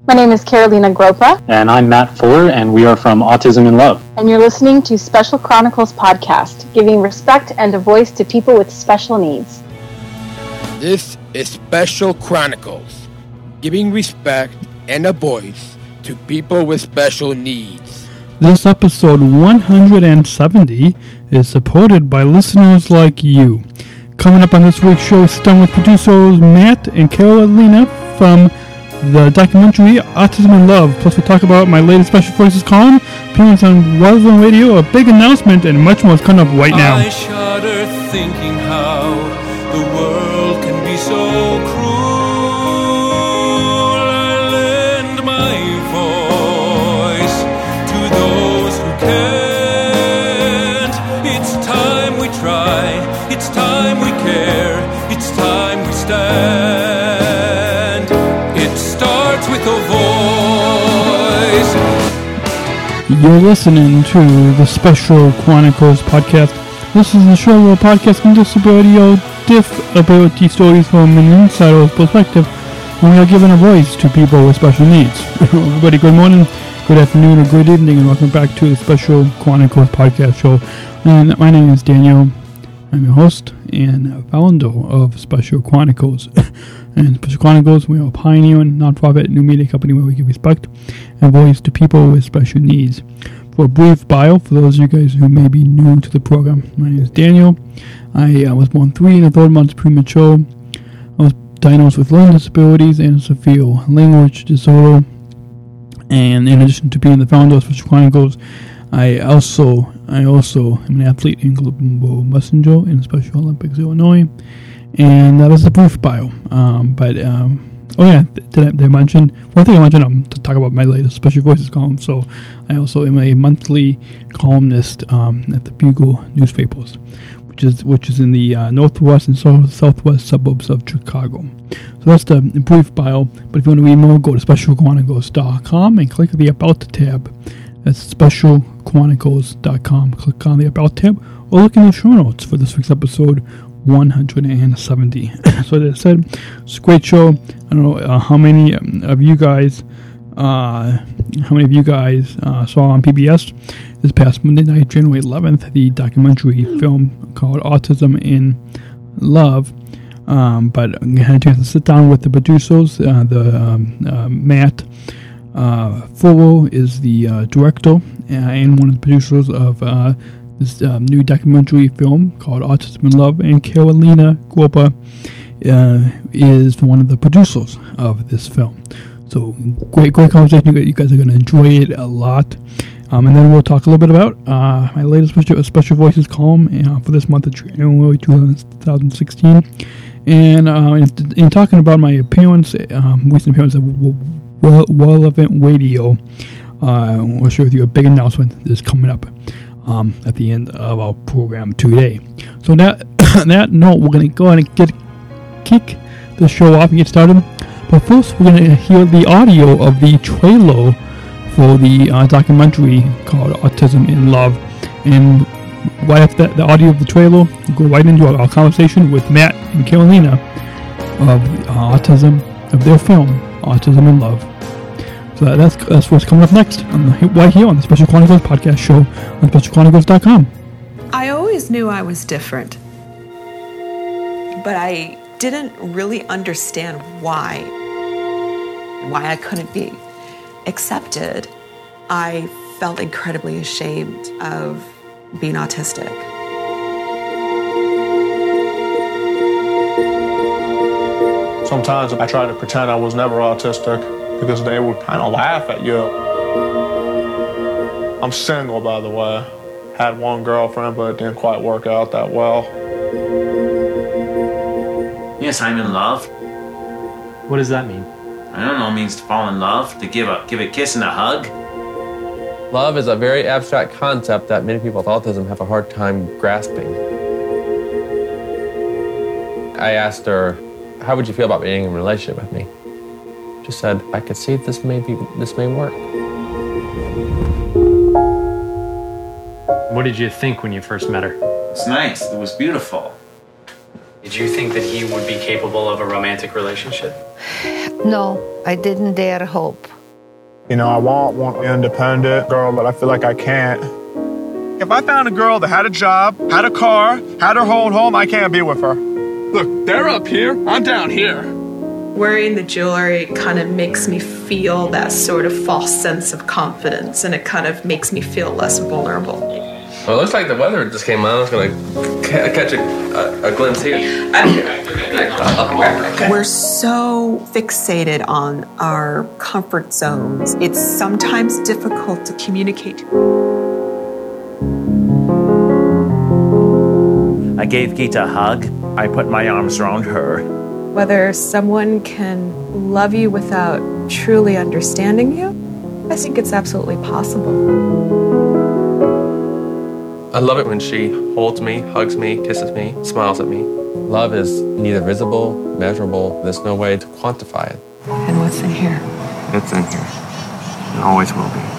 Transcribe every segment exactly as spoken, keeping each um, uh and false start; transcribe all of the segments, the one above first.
My name is Carolina Gropa. And I'm Matt Fuller, and we are from Autism in Love. And you're listening to Special Chronicles podcast, giving respect and a voice to people with special needs. This is Special Chronicles, giving respect and a voice to people with special needs. This episode one hundred seventy is supported by listeners like you. Coming up on this week's show, sit down with producers Matt and Carolina from the documentary Autism in Love. Plus, we'll talk about my latest Special Voices column, appearance on Relevant Radio, a big announcement, and much more is coming up right now. I shudder thinking how the world can be so cruel. I lend my voice to those who can't. It's time we try, it's time we care, it's time we stand. With a voice. You're listening to the Special Chronicles podcast. This is the show where podcasting disability or disability stories from an insider's perspective, and we are giving a voice to people with special needs. Everybody, good morning, good afternoon, or good evening, and welcome back to the Special Chronicles podcast show. And my name is Daniel. I'm your host and founder of Special Chronicles. And Special Chronicles, we are a pioneering nonprofit new media company where we give respect and voice to people with special needs. For a brief bio, for those of you guys who may be new to the program, my name is Daniel. I uh, was born three and a third months premature. I was diagnosed with learning disabilities and severe language disorder. And in addition to being the founder of Special Chronicles, I also I also am an athlete in Global Messenger in Special Olympics Illinois. And that was a brief bio. Um, but, um, oh yeah, did I, did I mention, one thing I mentioned, um, to talk about my latest Special Voices column. So I also am a monthly columnist um, at the Bugle newspapers, which is which is in the uh, northwest and south, southwest suburbs of Chicago. So that's the brief bio. But if you want to read more, go to special chronicles dot com and click the About tab. That's special chronicles dot com. Click on the About tab or look in the show notes for this week's episode one hundred seventy. So as I said, it's a great show. I don't know uh, how many of you guys, uh, how many of you guys uh, saw on P B S this past Monday night, January eleventh, the documentary film called Autism in Love. Um, but I had a chance to sit down with the producers. Uh, the um, uh, Matt uh, Fuller is the uh, director uh, and one of the producers of Uh, this um, new documentary film called Autism in Love, and Carolina Gropa uh, is one of the producers of this film. So great, great conversation. You guys are going to enjoy it a lot. Um, and then we'll talk a little bit about uh, my latest special, special Voices column uh, for this month of January twenty sixteen. And uh, in, in talking about my appearance, um, recent appearance at Relevant Radio, uh, we'll share with you a big announcement that's coming up Um, at the end of our program today. So that that note, we're going to go ahead and get kick the show off and get started. But first, we're going to hear the audio of the trailer for the uh, documentary called Autism in Love. And right after that, the audio of the trailer, we'll go right into our, our conversation with Matt and Carolina of uh, autism, of their film, Autism in Love. So that's, that's what's coming up next, on the, right here on the Special Chronicles podcast show on special chronicles dot com. I always knew I was different, but I didn't really understand why, why I couldn't be accepted. I felt incredibly ashamed of being autistic. Sometimes I try to pretend I was never autistic, because they would kind of laugh at you. I'm single, by the way. Had one girlfriend, but it didn't quite work out that well. Yes, I'm in love. What does that mean? I don't know, it means to fall in love, to give a give a kiss and a hug. Love is a very abstract concept that many people with autism have a hard time grasping. I asked her, how would you feel about being in a relationship with me? She said, I could see this may be, this may work. What did you think when you first met her? It's nice. It was beautiful. Did you think that he would be capable of a romantic relationship? No, I didn't dare hope. You know, I want one independent girl, but I feel like I can't. If I found a girl that had a job, had a car, had her own home, I can't be with her. Look, they're up here, I'm down here. Wearing the jewelry kind of makes me feel that sort of false sense of confidence, and it kind of makes me feel less vulnerable. Well, it looks like the weather just came on. I was going to ca- catch a, a, a glimpse here. We're so fixated on our comfort zones. It's sometimes difficult to communicate. I gave Geeta a hug. I put my arms around her. Whether someone can love you without truly understanding you, I think it's absolutely possible. I love it when she holds me, hugs me, kisses me, smiles at me. Love is neither visible, measurable. There's no way to quantify it. And what's in here? It's in here. It always will be.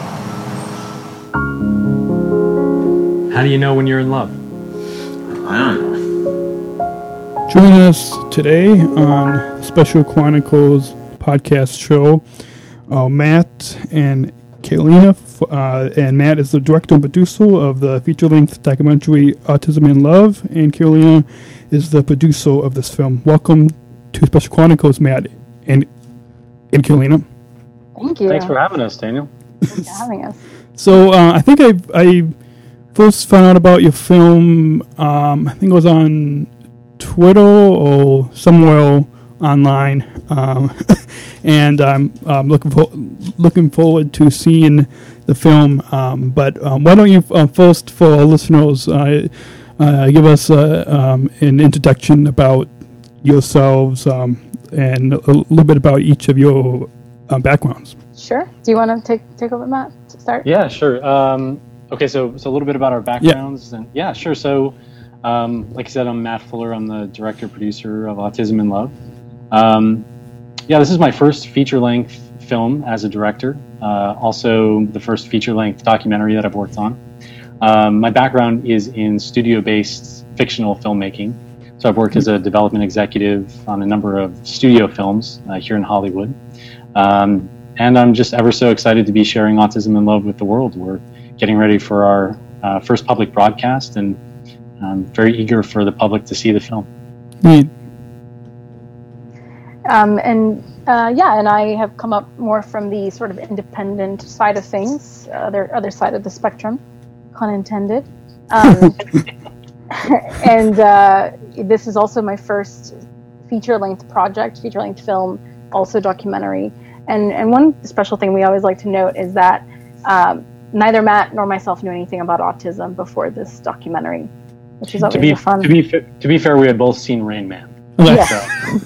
How do you know when you're in love? I don't know. Joining us today on the Special Chronicles podcast show, uh, Matt and Kaylina, uh, and Matt is the director and producer of the feature-length documentary Autism in Love, and Kaylina is the producer of this film. Welcome to Special Chronicles, Matt and and Kaylina. Thank you. Thanks for having us, Daniel. Thanks for having us. So uh, I think I I first found out about your film. Um, I think it was on Twitter or somewhere online, um, and I'm um, looking for looking forward to seeing the film. Um, but um, why don't you uh, first, for our listeners, uh, uh, give us uh, um, an introduction about yourselves um, and a little bit about each of your uh, backgrounds. Sure. Do you want to take take over, Matt, to start? Yeah, sure. Um, okay, so so a little bit about our backgrounds, yeah. and yeah, sure. So, um, like I said, I'm Matt Fuller. I'm the director producer of Autism in Love. Um, yeah, this is my first feature-length film as a director. Uh, also, the first feature-length documentary that I've worked on. Um, my background is in studio-based fictional filmmaking. So I've worked as a development executive on a number of studio films uh, here in Hollywood. Um, and I'm just ever so excited to be sharing Autism in Love with the world. We're getting ready for our uh, first public broadcast, and I'm very eager for the public to see the film. Neat. Um, and uh, yeah, and I have come up more from the sort of independent side of things, uh, other other side of the spectrum, pun intended. Um, and uh, this is also my first feature-length project, feature-length film, also documentary. And and one special thing we always like to note is that um, neither Matt nor myself knew anything about autism before this documentary, which is always to be, fun. To be to be fair, we had both seen Rain Man. Yeah. So.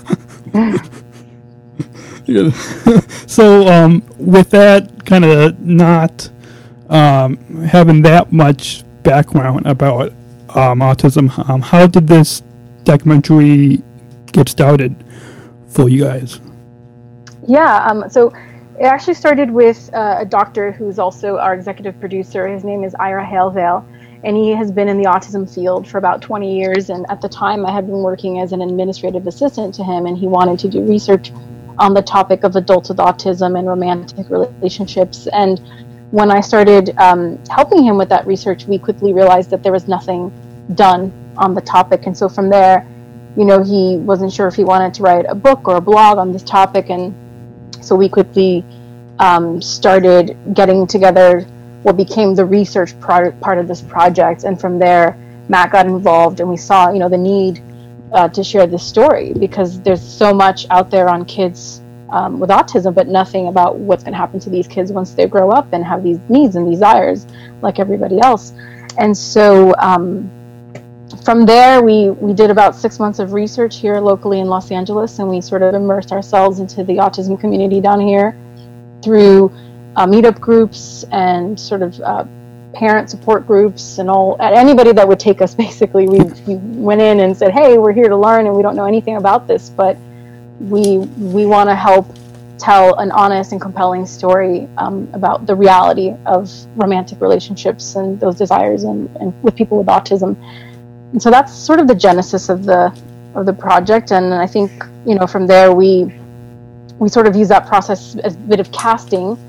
So um, with that kind of not um, having that much background about um, autism, um, how did this documentary get started for you guys? Yeah, um, so it actually started with uh, a doctor who's also our executive producer. His name is Ira Halevale, and he has been in the autism field for about twenty years. And at the time, I had been working as an administrative assistant to him, and he wanted to do research on the topic of adults with autism and romantic relationships. And when I started um, helping him with that research, we quickly realized that there was nothing done on the topic. And so from there, you know, he wasn't sure if he wanted to write a book or a blog on this topic. And so we quickly um, started getting together what became the research part, part of this project. And from there, Matt got involved, and we saw, you know, the need uh, to share this story, because there's so much out there on kids um, with autism, but nothing about what's going to happen to these kids once they grow up and have these needs and desires like everybody else. And so um, from there, we, we did about six months of research here locally in Los Angeles, and we sort of immersed ourselves into the autism community down here through uh, meetup groups and sort of uh, parent support groups and all, anybody that would take us, basically. We, we went in and said, hey, we're here to learn, and we don't know anything about this, but we we want to help tell an honest and compelling story um, about the reality of romantic relationships and those desires and, and with people with autism. And so that's sort of the genesis of the of the project. And I think, you know, from there we we sort of use that process as a bit of casting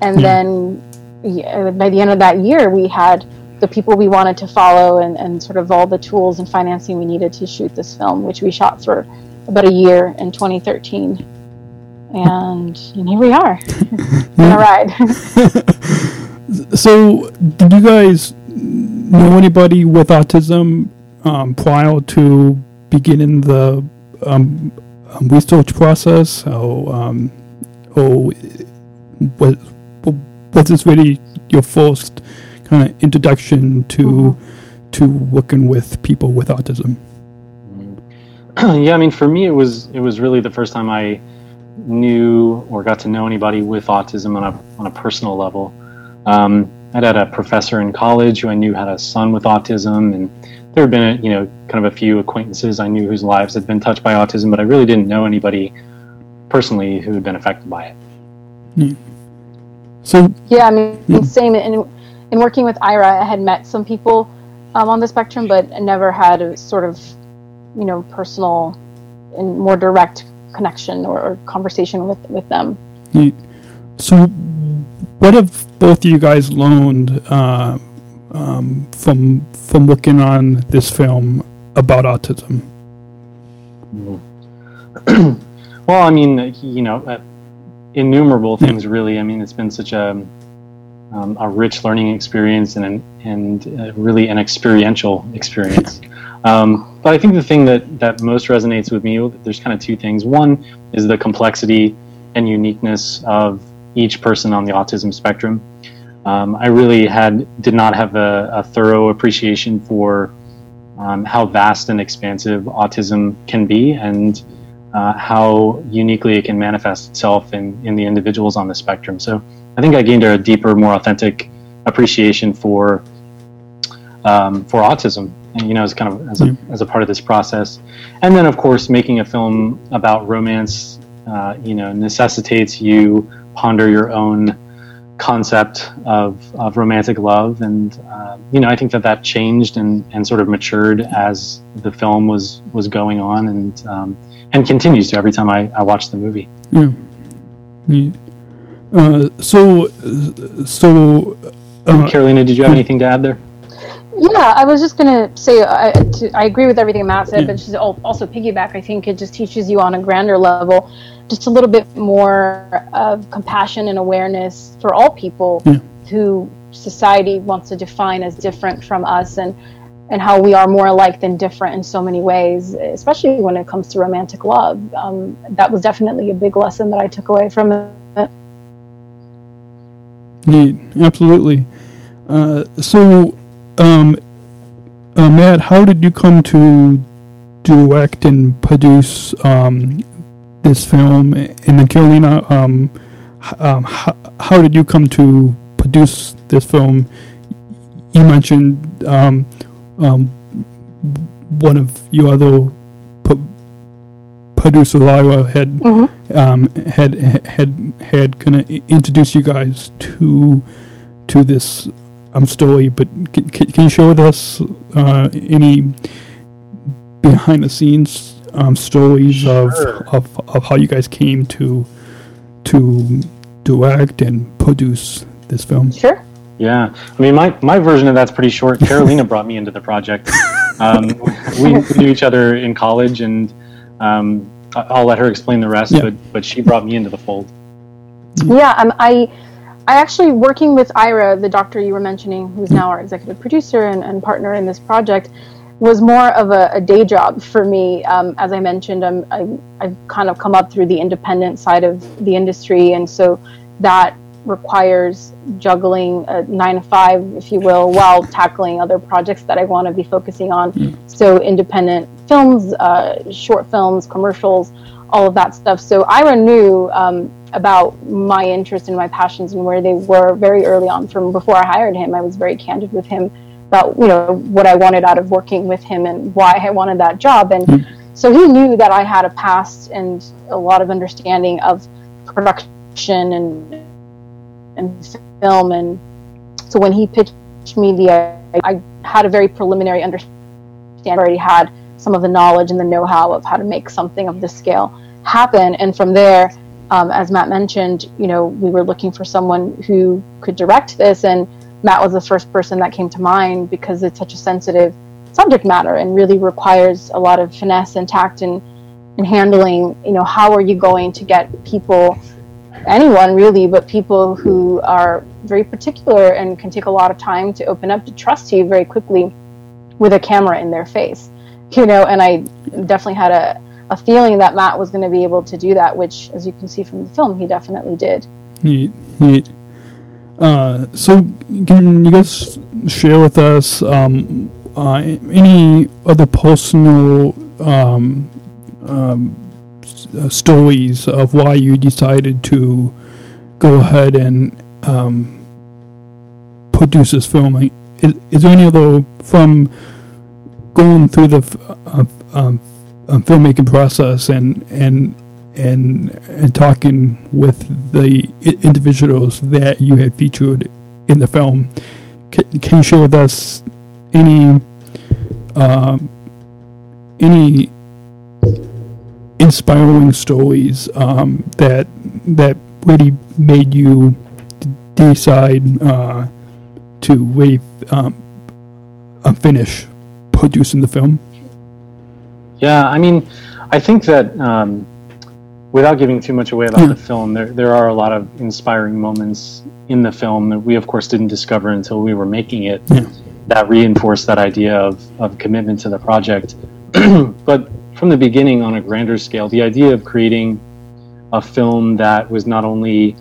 And yeah. then yeah, by the end of that year, we had the people we wanted to follow and, and sort of all the tools and financing we needed to shoot this film, which we shot for about a year in twenty thirteen. And, and here we are. It's been a ride. So, did you guys know anybody with autism um, prior to beginning the um, um, research process? Or, um, or was, was this really your first kind of introduction to mm-hmm. to working with people with autism? Yeah, I mean, for me, it was it was really the first time I knew or got to know anybody with autism on a on a personal level. Um, I'd had a professor in college who I knew had a son with autism, and there had been a, you know kind of a few acquaintances I knew whose lives had been touched by autism, but I really didn't know anybody personally who had been affected by it. Mm. So yeah, I mean, yeah. same in in working with Ira, I had met some people um, on the spectrum, but never had a sort of you know personal and more direct connection or, or conversation with, with them. So what have both of you guys learned uh, um, from from working on this film about autism? Well, I mean, you know, uh, innumerable things, really. I mean, it's been such a um, a rich learning experience and an, and uh, really an experiential experience. Um, but I think the thing that, that most resonates with me, there's kind of two things. One is the complexity and uniqueness of each person on the autism spectrum. Um, I really had did not have a, a thorough appreciation for um, how vast and expansive autism can be, and uh, how uniquely it can manifest itself in, in the individuals on the spectrum. So I think I gained a deeper, more authentic appreciation for um, for autism. And, you know, as kind of as a as a part of this process, and then of course making a film about romance, uh, you know, necessitates you ponder your own concept of of romantic love, and uh, you know, I think that that changed and, and sort of matured as the film was was going on, and um, and continues to every time I, I watch the movie. Yeah. yeah. Uh, so so. Uh, Carolina, did you have anything to add there? Yeah, I was just going to say, I, to, I agree with everything Matt said, yeah. but just also piggyback, I think it just teaches you on a grander level just a little bit more of compassion and awareness for all people yeah. who society wants to define as different from us, and, and how we are more alike than different in so many ways, especially when it comes to romantic love. Um, that was definitely a big lesson that I took away from it. Yeah, absolutely. Uh, so... Um, uh, Matt, how did you come to direct and produce um, this film? And then Carolina, um, um, how, how did you come to produce this film? You mentioned um, um, one of your other pro- producers, Lyra, had mm-hmm. um, had had had kind of introduced you guys to to this. Um, story, but can, can you share with us uh, any behind-the-scenes um, stories sure. of, of of how you guys came to to direct and produce this film? Sure. Yeah, I mean, my, my version of that's pretty short. Carolina brought me into the project. Um, we knew each other in college, and um, I'll let her explain the rest. Yeah. But but she brought me into the fold. Yeah, um, I. I actually, working with Ira, the doctor you were mentioning, who's now our executive producer and, and partner in this project, was more of a, a day job for me. Um, as I mentioned, I'm, I, I've kind of come up through the independent side of the industry, and so that requires juggling a nine to five, if you will, while tackling other projects that I want to be focusing on. Mm. So independent films, uh, short films, commercials, all of that stuff. So Ira knew um, about my interest and my passions and where they were very early on. From before I hired him, I was very candid with him about, you know, what I wanted out of working with him and why I wanted that job. And mm. so he knew that I had a past and a lot of understanding of production and and film. And so when he pitched me the, I had a very preliminary understanding. I already had some of the knowledge and the know-how of how to make something of this scale happen. And from there, Um, as Matt mentioned, you know, we were looking for someone who could direct this, and Matt was the first person that came to mind because it's such a sensitive subject matter and really requires a lot of finesse and tact in, in handling, you know, how are you going to get people, anyone really, but people who are very particular and can take a lot of time to open up to trust you very quickly with a camera in their face, you know, and I definitely had a, a feeling that Matt was going to be able to do that, which, as you can see from the film, he definitely did. Neat, neat. Uh, so, can you guys share with us um, uh, any other personal um, um, uh, stories of why you decided to go ahead and um, produce this film? Is, is there any other, from going through the uh, um, uh, filmmaking process and and and and talking with the individuals that you had featured in the film, can, can you share with us any uh, any inspiring stories um, that that really made you decide uh, to really um, uh, finish producing the film? Yeah, I mean, I think that um, without giving too much away about yeah. the film, there there are a lot of inspiring moments in the film that we, of course, didn't discover until we were making it, yeah. that reinforced that idea of, of commitment to the project. But from the beginning, on a grander scale, the idea of creating a film that was not only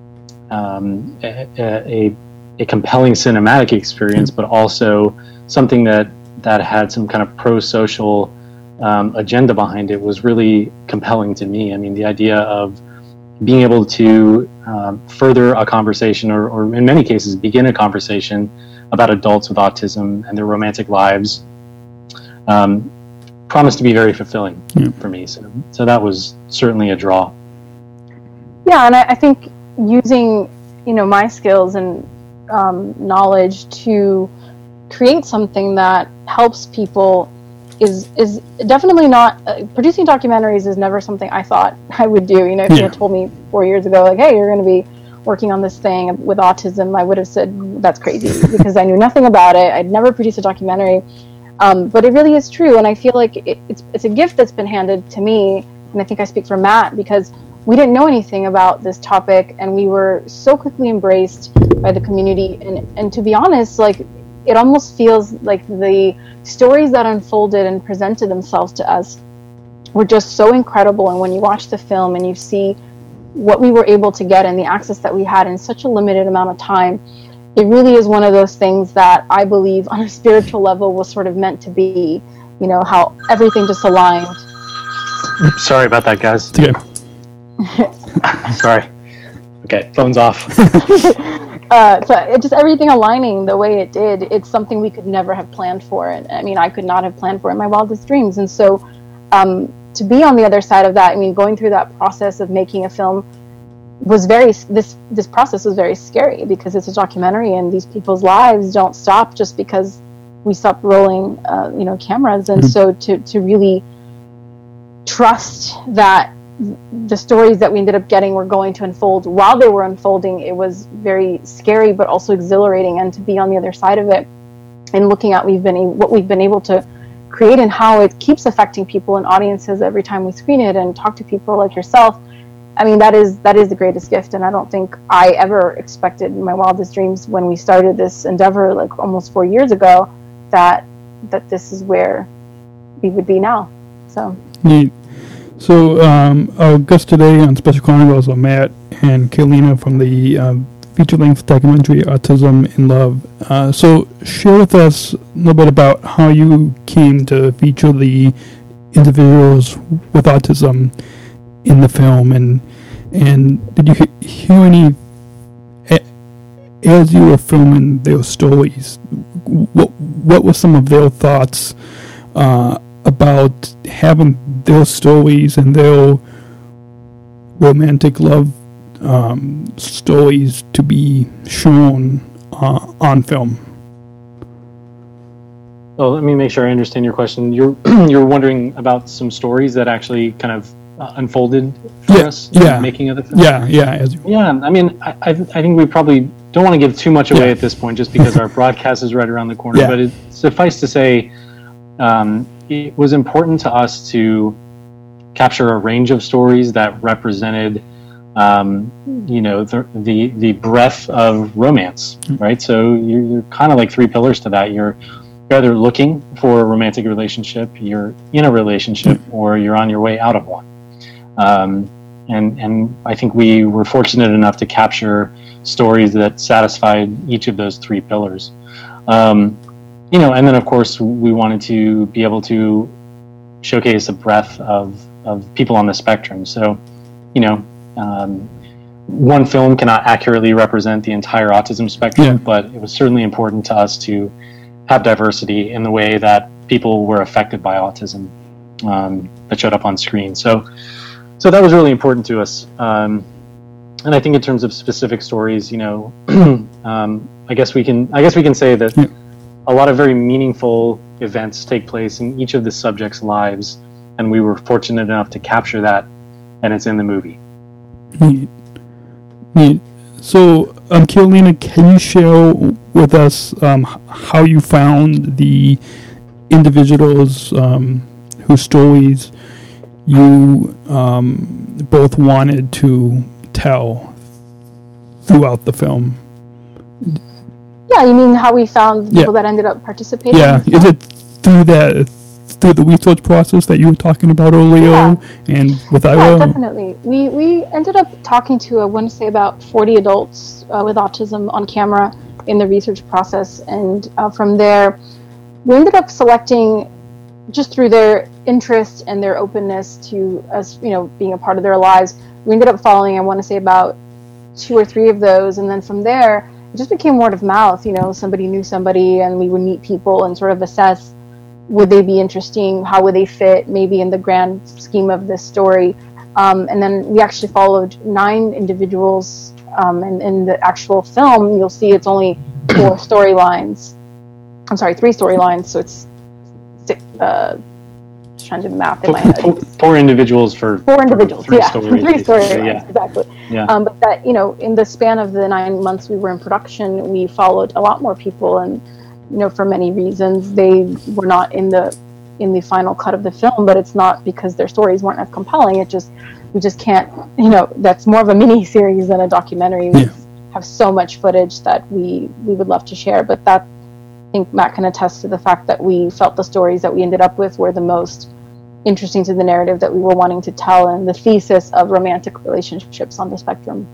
um, a, a, a compelling cinematic experience, but also something that, that had some kind of pro-social um, agenda behind it was really compelling to me. I mean, the idea of being able to um, further a conversation, or, or in many cases, begin a conversation about adults with autism and their romantic lives, um, promised to be very fulfilling yeah. for me. So, so that was certainly a draw. Yeah, and I, I think using, you know, my skills and um, knowledge to create something that helps people is is definitely not uh, producing documentaries is never something I thought I would do. You know, if yeah. you had told me four years ago, like, hey, you're going to be working on this thing with autism, I would have said that's crazy because I knew nothing about it. I'd never produced a documentary, um, but it really is true, and I feel like it, it's it's a gift that's been handed to me, and I think I speak for Matt because we didn't know anything about this topic, and we were so quickly embraced by the community, and and to be honest, like, it almost feels like the stories that unfolded and presented themselves to us were just so incredible. And when you watch the film and you see what we were able to get and the access that we had in such a limited amount of time, it really is one of those things that I believe on a spiritual level was sort of meant to be, you know, how everything just aligned. Oops, sorry about that, guys. It's okay. Sorry. Okay, phone's off. Uh, so it just everything aligning the way it did, it's something we could never have planned for. And I mean, I could not have planned for in my wildest dreams. And so um, to be on the other side of that, I mean, going through that process of making a film was very, this this process was very scary because it's a documentary and these people's lives don't stop just because we stopped rolling, uh, you know, cameras. And mm-hmm. so to, to really trust that the stories that we ended up getting were going to unfold while they were unfolding, it was very scary but also exhilarating. And to be on the other side of it and looking at we've been a- what we've been able to create and how it keeps affecting people and audiences every time we screen it and talk to people like yourself, I mean, that is that is the greatest gift. And I don't think I ever expected in my wildest dreams when we started this endeavor like almost four years ago that that this is where we would be now. So neat. So, um, our guests today on Special Chronicles are Matt and Kaylina from the um, feature-length documentary Autism in Love. Uh, so, share with us a little bit about how you came to feature the individuals with autism in the film, and and did you hear any, as you were filming their stories, what what were some of their thoughts uh, about having their stories and their romantic love um, stories to be shown uh, on film? Well, let me make sure I understand your question. You're you're wondering about some stories that actually kind of uh, unfolded for yeah, us in yeah. the making of the film. Yeah, yeah. As you, yeah, I mean, I, I, I think we probably don't want to give too much away yeah. at this point, just because our broadcast is right around the corner. Yeah. But it, suffice to say, um, it was important to us to capture a range of stories that represented, um, you know, the, the the breadth of romance, right? So you're, you're kind of like three pillars to that. You're either looking for a romantic relationship, you're in a relationship, or you're on your way out of one. Um, and and I think we were fortunate enough to capture stories that satisfied each of those three pillars. Um, you know, and then of course we wanted to be able to showcase a breadth of, of people on the spectrum. So, you know, um, one film cannot accurately represent the entire autism spectrum, yeah. but it was certainly important to us to have diversity in the way that people were affected by autism um, that showed up on screen. So, so that was really important to us. Um, and I think in terms of specific stories, you know, um, I guess we can, I guess we can say that yeah. a lot of very meaningful events take place in each of the subjects' lives, and we were fortunate enough to capture that, and it's in the movie. Neat. Neat. So, um, Carolina, can you share with us um, how you found the individuals um, whose stories you um, both wanted to tell throughout the film? Yeah, you mean how we found the Yeah. people that ended up participating? Yeah, is it through that through the research process that you were talking about earlier, Yeah. and with Yeah, Ira? definitely. We we ended up talking to, I want to say, about forty adults uh, with autism on camera in the research process, and uh, from there, we ended up selecting, just through their interest and their openness to us, you know, being a part of their lives. We ended up following, I want to say, about two or three of those, and then from there, it just became word of mouth. You know, somebody knew somebody, and we would meet people and sort of assess, would they be interesting? How would they fit maybe in the grand scheme of this story? Um, and then we actually followed nine individuals. Um, and in the actual film, you'll see it's only four storylines. I'm sorry, three storylines. So it's six, uh, just trying to do the math in my head. Four, four individuals for Four individuals, for three yeah, stories, three storylines, yeah. exactly. Yeah. Um, but that, you know, in the span of the nine months we were in production, we followed a lot more people, and you know, for many reasons, they were not in the in the final cut of the film. But it's not because their stories weren't as compelling. It just we just can't, you know, that's more of a mini series than a documentary. We Yeah. have so much footage that we we would love to share. But that, I think Matt can attest to the fact that we felt the stories that we ended up with were the most interesting to the narrative that we were wanting to tell, and the thesis of romantic relationships on the spectrum.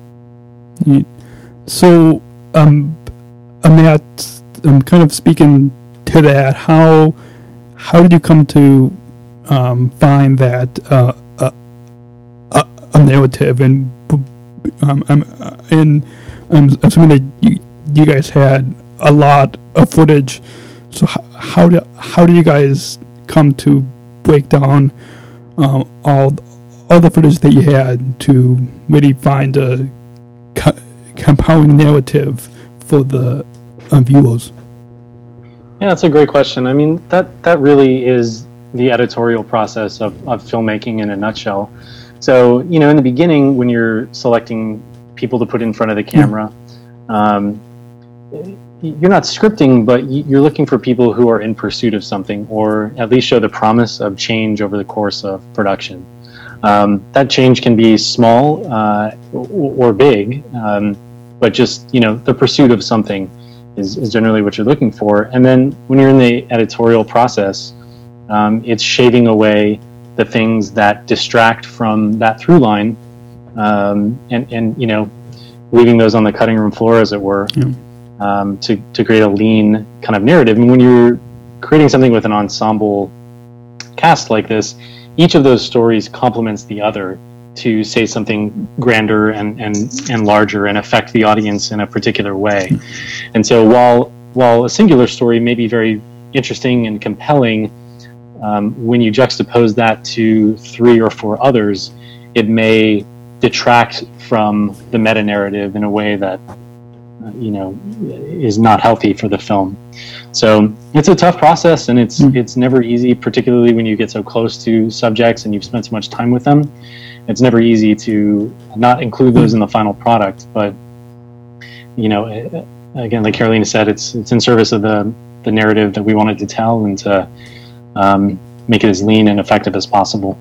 So, um, Matt, I'm kind of speaking to that. How how did you come to um, find that uh, a, a, a narrative, and um, um, and I'm assuming that you, you guys had a lot of footage. So how how do how do you guys come to break down uh, all all the footage that you had to really find a co- compelling narrative for the uh, viewers? Yeah, that's a great question. I mean, that, that really is the editorial process of, of filmmaking in a nutshell. So, you know, in the beginning, when you're selecting people to put in front of the camera, um, you're not scripting, but you're looking for people who are in pursuit of something, or at least show the promise of change over the course of production. Um, that change can be small uh, or, or big, um, but just, you know, the pursuit of something is, is generally what you're looking for. And then when you're in the editorial process, um, it's shaving away the things that distract from that through line, um, and, and, you know, leaving those on the cutting room floor, as it were. Yeah. Um, to, to create a lean kind of narrative. And when you're creating something with an ensemble cast like this, each of those stories complements the other to say something grander and, and, and larger and affect the audience in a particular way. And so while while a singular story may be very interesting and compelling, um, when you juxtapose that to three or four others, it may detract from the meta-narrative in a way that uh, you know, is not healthy for the film. So it's a tough process, and it's mm. it's never easy, particularly when you get so close to subjects and you've spent so much time with them. It's never easy to not include those in the final product. But, you know, again, like Carolina said, it's it's in service of the, the narrative that we wanted to tell, and to um, make it as lean and effective as possible.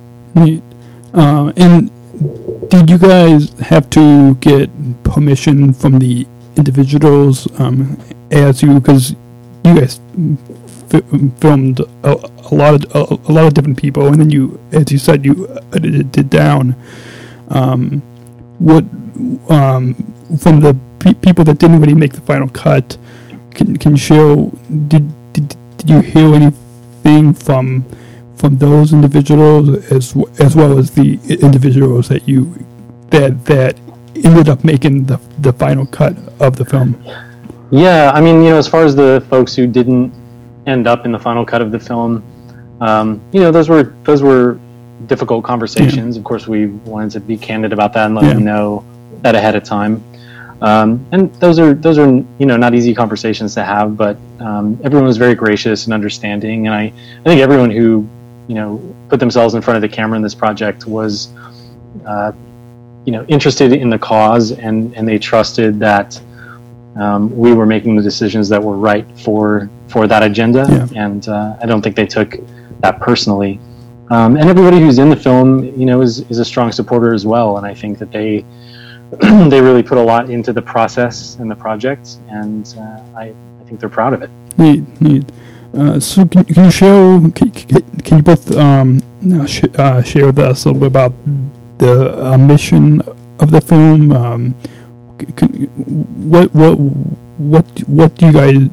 Uh, and did you guys have to get permission from the individuals um, as you, because you guys f- filmed a, a lot of a, a lot of different people, and then you, as you said, you edited it down. Um, what um, from the pe- people that didn't really make the final cut, can can you show? Did did did you hear anything from from those individuals as as well as the individuals that you that that ended up making the the final cut of the film? Yeah, I mean, you know, as far as the folks who didn't end up in the final cut of the film, um, you know, those were those were difficult conversations. Yeah. Of course, we wanted to be candid about that and let yeah. them know that ahead of time. Um, and those are those are you know not easy conversations to have, but um, everyone was very gracious and understanding, and I, I think everyone who you know put themselves in front of the camera in this project was uh, you know interested in the cause, and, and they trusted that um, we were making the decisions that were right for for that agenda, yeah. and uh, I don't think they took that personally. Um, and everybody who's in the film, you know, is is a strong supporter as well, and I think that they. They really put a lot into the process and the project, and uh, I, I think they're proud of it. Neat, neat. Uh, so can, can you share, can, can you both um, sh- uh, share with us a little bit about the uh, mission of the film? Um, can, what what what what do you guys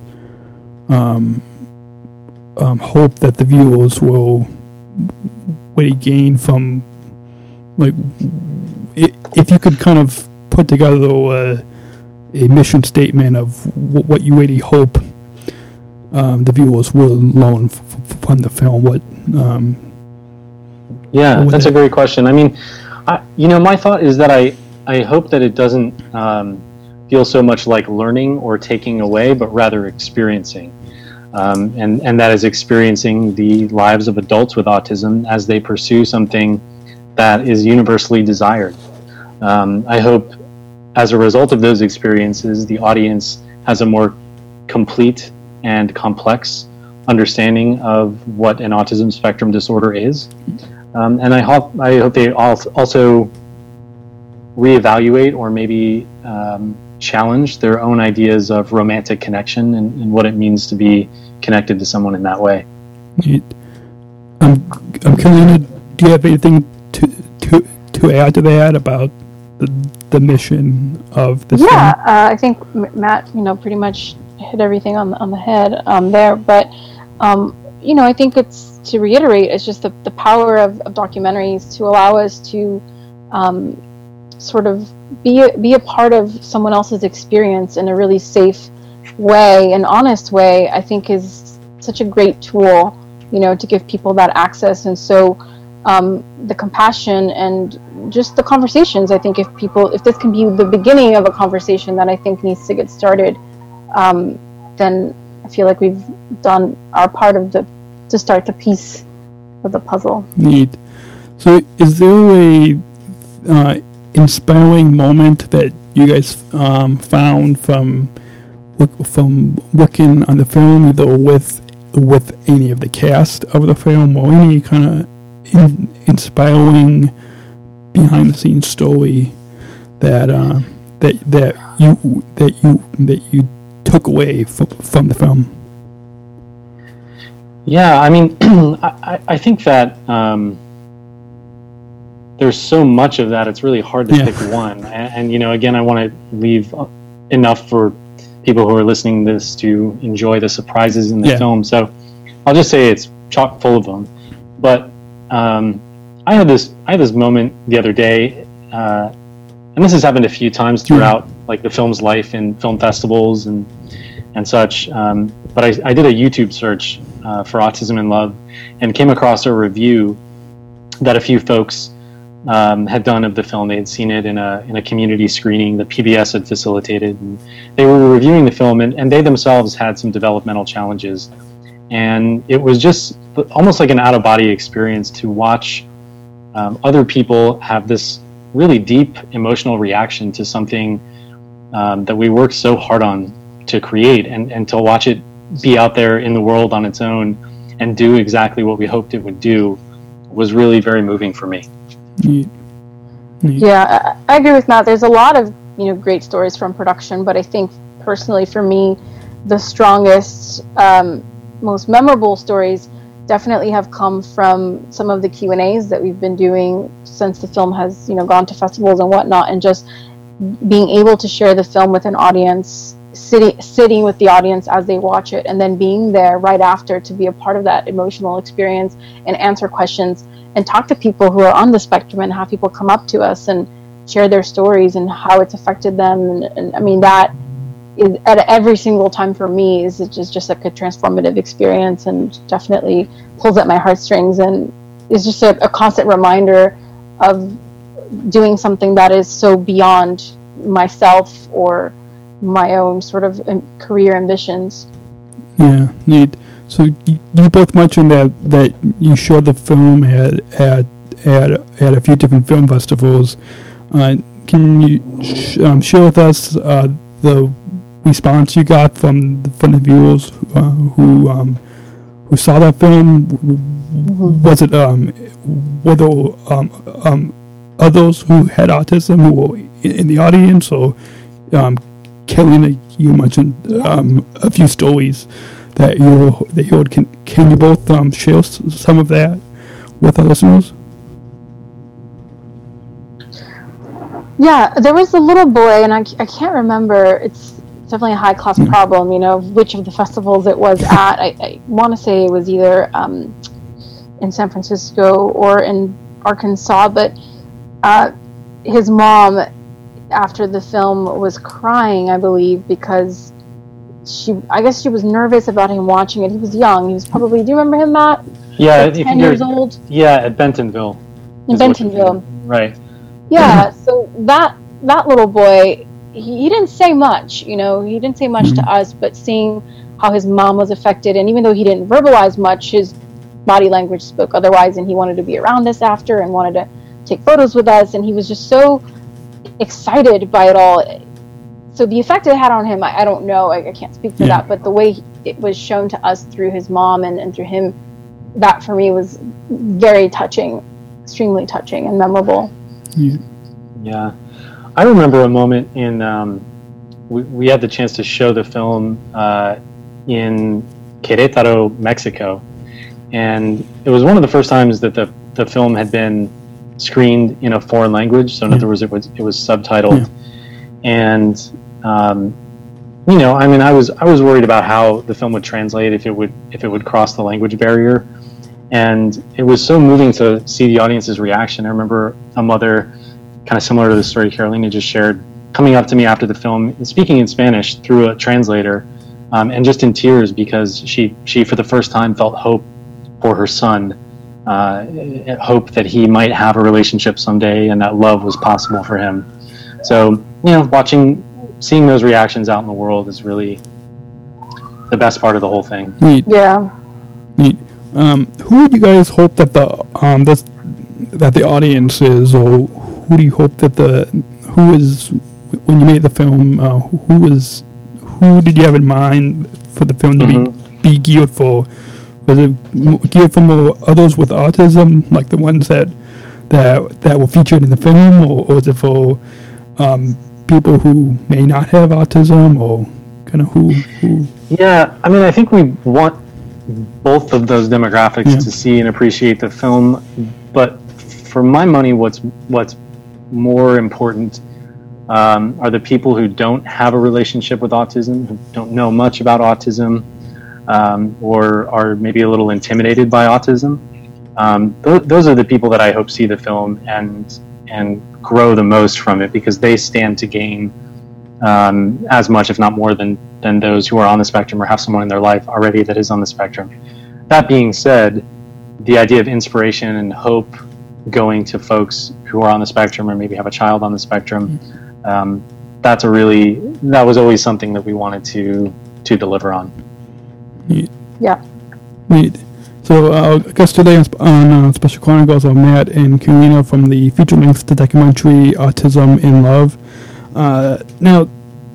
um, um, hope that the viewers will will gain from, like, if you could kind of put together a, a mission statement of w- what you really hope um, the viewers will learn f- f- from the film, what? Um, yeah, what that's a great question. I mean, I, you know, my thought is that I, I hope that it doesn't um, feel so much like learning or taking away, but rather experiencing. Um, and, and that is experiencing the lives of adults with autism as they pursue something that is universally desired. Um, I hope as a result of those experiences, the audience has a more complete and complex understanding of what an autism spectrum disorder is. Um, and I hope I hope they also reevaluate or maybe um, challenge their own ideas of romantic connection and, and what it means to be connected to someone in that way. Um, um, Carolina, do you have anything to to to add to that about the the mission of the yeah uh, I think Matt you know pretty much hit everything on the, on the head um, there, but um, you know I think it's to reiterate, it's just the, the power of, of documentaries to allow us to um, sort of be a, be a part of someone else's experience in a really safe way, an honest way. I think is such a great tool, you know, to give people that access. And so Um, the compassion and just the conversations, I think if people, if this can be the beginning of a conversation that I think needs to get started, um, then I feel like we've done our part of the, to start the piece of the puzzle. Neat. So is there a uh, inspiring moment that you guys um, found from from working on the film, either with with any of the cast of the film or any kind of In, inspiring behind the scenes story that uh, that that you that you that you took away from, from the film? Yeah, I mean, I, I think that um, there's so much of that. It's really hard to yeah. pick one. And, and you know, again, I want to leave enough for people who are listening to this to enjoy the surprises in the yeah. film. So I'll just say it's chock full of them. But Um, I had this I had this moment the other day, uh, and this has happened a few times throughout mm-hmm. like the film's life in film festivals and and such. Um, but I, I did a YouTube search uh, for Autism in Love and came across a review that a few folks um, had done of the film. They had seen it in a in a community screening that P B S had facilitated, and they were reviewing the film, and, and they themselves had some developmental challenges, and it was just almost like an out-of-body experience to watch um, other people have this really deep emotional reaction to something um, that we worked so hard on to create, and, and to watch it be out there in the world on its own and do exactly what we hoped it would do was really very moving for me. Neat. Neat. Yeah, I, I agree with Matt. There's a lot of, you know, great stories from production, but I think personally for me, the strongest, um, most memorable stories definitely have come from some of the Q and A's that we've been doing since the film has, you know, gone to festivals and whatnot, and just being able to share the film with an audience, sitting sitting with the audience as they watch it, and then being there right after to be a part of that emotional experience and answer questions and talk to people who are on the spectrum, and have people come up to us and share their stories and how it's affected them. And, and I mean, that is at every single time for me is just, just like a transformative experience, and definitely pulls at my heartstrings, and is just a, a constant reminder of doing something that is so beyond myself or my own sort of career ambitions. Yeah, neat. So you, you both mentioned that, that you showed the film at at at, at a few different film festivals. Uh, can you sh- um, share with us uh, the response you got from the, from the viewers uh, who um, who saw that film? Mm-hmm. Was it um, were there um, um, others who had autism who were in, in the audience, or um, Kelly, you mentioned um, a few stories that you that you can can you both um, share s- some of that with our listeners? Yeah, there was a little boy, and I, I can't remember. It's definitely a high class mm. problem, you know, which of the festivals it was at. I, I want to say it was either um, in San Francisco or in Arkansas, but uh, his mom, after the film, was crying, I believe, because she, I guess she was nervous about him watching it. He was young. He was probably, do you remember him, Matt? Yeah. Like ten years old? Yeah, at Bentonville. In Bentonville. Right. Yeah, so that that little boy, he, he didn't say much, you know, he didn't say much mm-hmm. to us, but seeing how his mom was affected, and even though he didn't verbalize much, his body language spoke otherwise, and he wanted to be around us after and wanted to take photos with us, and he was just so excited by it all. So the effect it had on him, I, I don't know, I, I can't speak for yeah. that, but the way it was shown to us through his mom and, and through him, that for me was very touching, extremely touching and memorable. Yeah. yeah. I remember a moment in, um, we, we had the chance to show the film uh, in Querétaro, Mexico, and it was one of the first times that the, the film had been screened in a foreign language, so in yeah. other words, it was it was subtitled, yeah. and um, you know, I mean, I was I was worried about how the film would translate if it would if it would cross the language barrier, and it was so moving to see the audience's reaction. I remember a mother, kind of similar to the story Carolina just shared, coming up to me after the film and speaking in Spanish through a translator, um, and just in tears because she she for the first time felt hope for her son. Uh, hope that he might have a relationship someday and that love was possible for him. So, you know, watching, seeing those reactions out in the world is really the best part of the whole thing. Neat. Yeah. Neat. Um, who would you guys hope that the um this that the audience is, or who do you hope that the who is when you made the film? Uh, who is who did you have in mind for the film to mm-hmm. be be geared for? Was it geared for more others with autism, like the ones that that that were featured in the film, or, or is it for um, people who may not have autism, or kind of who, who? Yeah, I mean, I think we want both of those demographics yeah. to see and appreciate the film, but for my money, what's what's more important um, are the people who don't have a relationship with autism, who don't know much about autism. Um, or are maybe a little intimidated by autism. Um, th- those are the people that I hope see the film and and grow the most from it, because they stand to gain um, as much, if not more, than than those who are on the spectrum or have someone in their life already that is on the spectrum. That being said, the idea of inspiration and hope going to folks who are on the spectrum or maybe have a child on the spectrum. Um, that's a really that was always something that we wanted to to deliver on. Neat. Yeah. Neat. So uh, I guess today on, on uh, Special Chronicles are Matt and Karina from the feature-length documentary Autism in Love. Uh, now,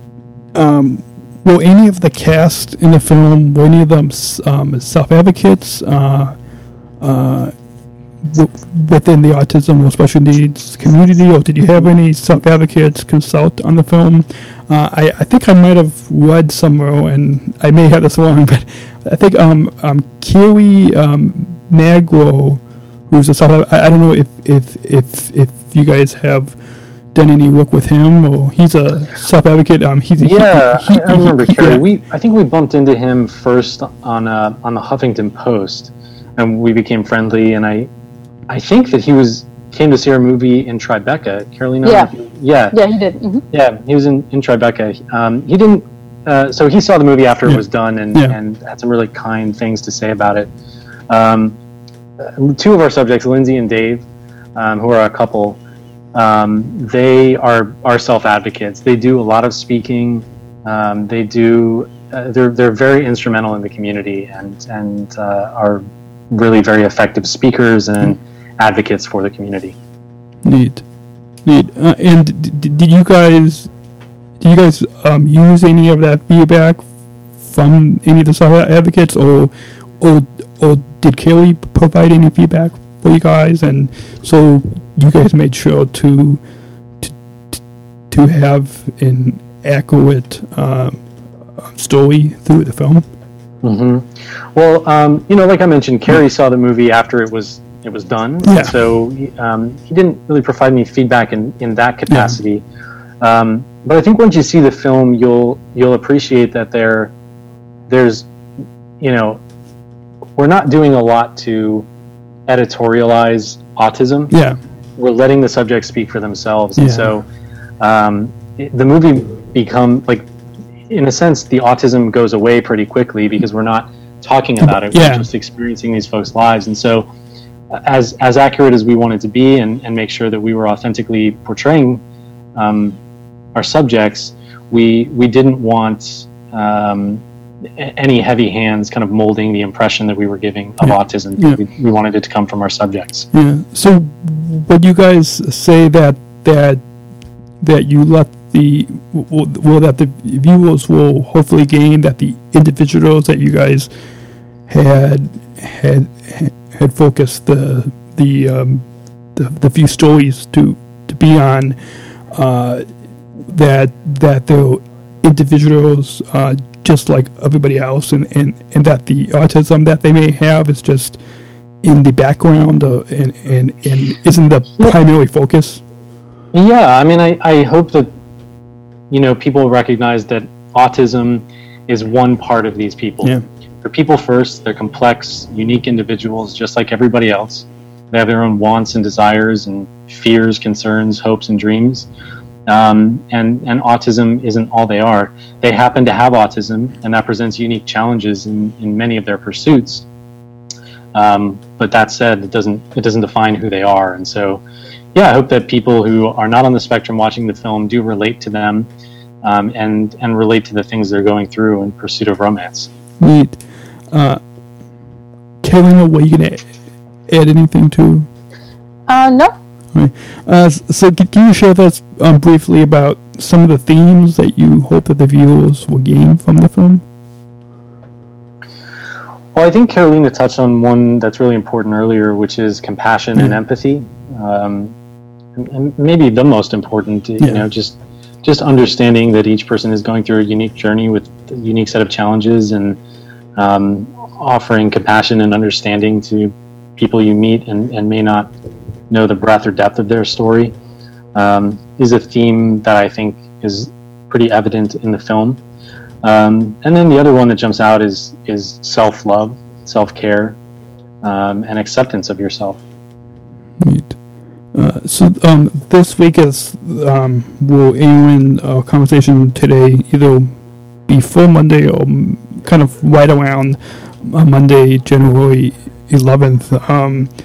um, will any of the cast in the film, will any of them um, self-advocates uh, uh, w- within the autism or special needs community, or did you have any self-advocates consult on the film? Uh, I, I think I might have read somewhere, and I may have this wrong, but I think um, um, Kiwi um, Magro, who's a self, I, I don't know if, if if if you guys have done any work with him, or he's a self-advocate. Um, he's yeah, he, he, I remember he, Kerry. yeah. We I think we bumped into him first on uh, on the Huffington Post, and we became friendly. And I I think that he was came to see our movie in Tribeca. Carolina, Yeah. yeah, Yeah, he did. Mm-hmm. yeah. He was in in Tribeca. Um, he didn't. Uh, so he saw the movie after Yeah. it was done, and, Yeah. and had some really kind things to say about it. Um, uh, two of our subjects, Lindsay and Dave, um, who are a couple, um, they are are self advocates. They do a lot of speaking. Um, they do. Uh, they're they're very instrumental in the community, and and uh, are really very effective speakers and advocates for the community. Neat, neat. Uh, and d- d- did you guys? Do you guys um, use any of that feedback from any of the self-advocates, or, or, or did Kelly provide any feedback for you guys? And so you guys made sure to to, to have an accurate um, story through the film. Mm-hmm. Well, um, you know, like I mentioned, Kerry saw the movie after it was it was done, Yeah. so um, he didn't really provide me feedback in, in that capacity. Um, but I think once you see the film, you'll you'll appreciate that there there's you know we're not doing a lot to editorialize autism. Yeah. We're letting the subjects speak for themselves, Yeah. and so um, it, the movie become like. In a sense, the autism goes away pretty quickly because we're not talking about it. Yeah. We're just experiencing these folks' lives. And so as as accurate as we wanted to be and, and make sure that we were authentically portraying um, our subjects, we we didn't want um, a- any heavy hands kind of molding the impression that we were giving of Yeah. autism. Yeah. We, we wanted it to come from our subjects. Yeah. So would you guys say that that that you let the well, well that the viewers will hopefully gain that the individuals that you guys had had had focused the the um, the, the few stories to to be on uh, that that the individuals uh, just like everybody else, and, and, and that the autism that they may have is just in the background uh, and, and and isn't the primary focus. Yeah, I mean, I, I hope that, you know, people recognize that autism is one part of these people. Yeah. They're people first. They're complex, unique individuals, just like everybody else. They have their own wants and desires and fears, concerns, hopes, and dreams. Um, and, and autism isn't all they are. They happen to have autism, and that presents unique challenges in, in many of their pursuits. Um, but that said, it doesn't it doesn't define who they are. And so, yeah, I hope that people who are not on the spectrum watching the film do relate to them um, and and relate to the things they're going through in pursuit of romance. Neat. Uh, Karina, were you going to add anything to? Uh, no. Right. Uh, s- so can, can you share with us um, briefly about some of the themes that you hope that the viewers will gain from the film? Well, I think Carolina touched on one that's really important earlier, which is compassion and Yeah. empathy. Um, and, and maybe the most important, you Yeah. know, just just understanding that each person is going through a unique journey with a unique set of challenges, and um, offering compassion and understanding to people you meet and, and may not know the breadth or depth of their story um, is a theme that I think is pretty evident in the film. Um, and then the other one that jumps out is is self-love, self-care, um, and acceptance of yourself. Neat. Uh, so um, this week is um, will air a conversation today, either before Monday or um, kind of right around uh, Monday, January eleventh. Um,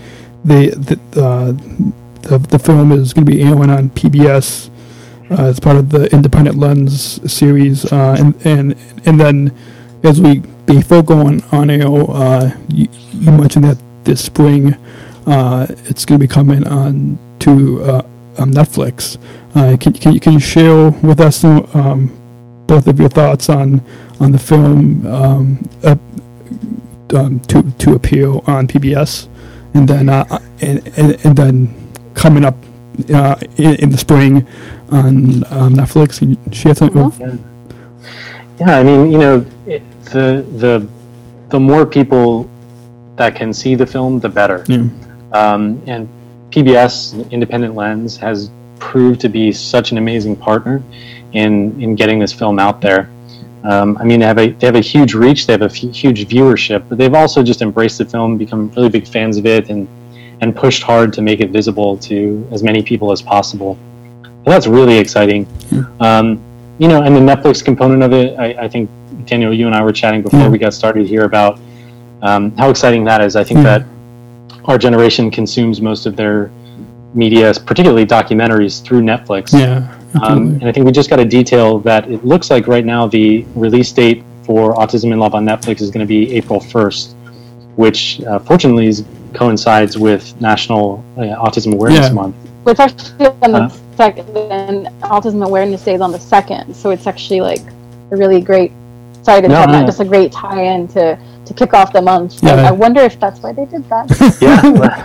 the the, uh, the the film is going to be airing on P B S uh, as part of the Independent Lens series, uh, and and and then as we before going on air, uh, you, you mentioned that this spring uh, it's going to be coming on to uh, on Netflix. Uh, can can you can you share with us some, um, both of your thoughts on on the film um, uh, um, to to appear on P B S, and then uh, and, and and then coming up uh, in, in the spring on um, Netflix? Can you share something? Yeah. yeah, I mean, you know, it, the the the more people that can see the film, the better. Yeah. Um, and P B S, Independent Lens, has proved to be such an amazing partner in in getting this film out there. Um, I mean, they have a they have a huge reach, they have a f- huge viewership, but they've also just embraced the film, become really big fans of it, and and pushed hard to make it visible to as many people as possible. So that's really exciting. Mm. Um, you know, and the Netflix component of it, I, I think, Daniel, you and I were chatting before yeah. we got started here about um, how exciting that is. I think yeah. that our generation consumes most of their media, particularly documentaries, through Netflix. Yeah. Um, and I think we just got a detail that it looks like right now the release date for Autism in Love on Netflix is going to be April first, which uh, fortunately is, coincides with National uh, Autism Awareness Yeah. Month. It's actually on the Uh, second, and Autism Awareness Day is on the second, so it's actually like a really great, sorry to No, tell no. that, just a great tie-in to, to kick off the month. Yeah. I, I wonder if that's why they did that. Yeah,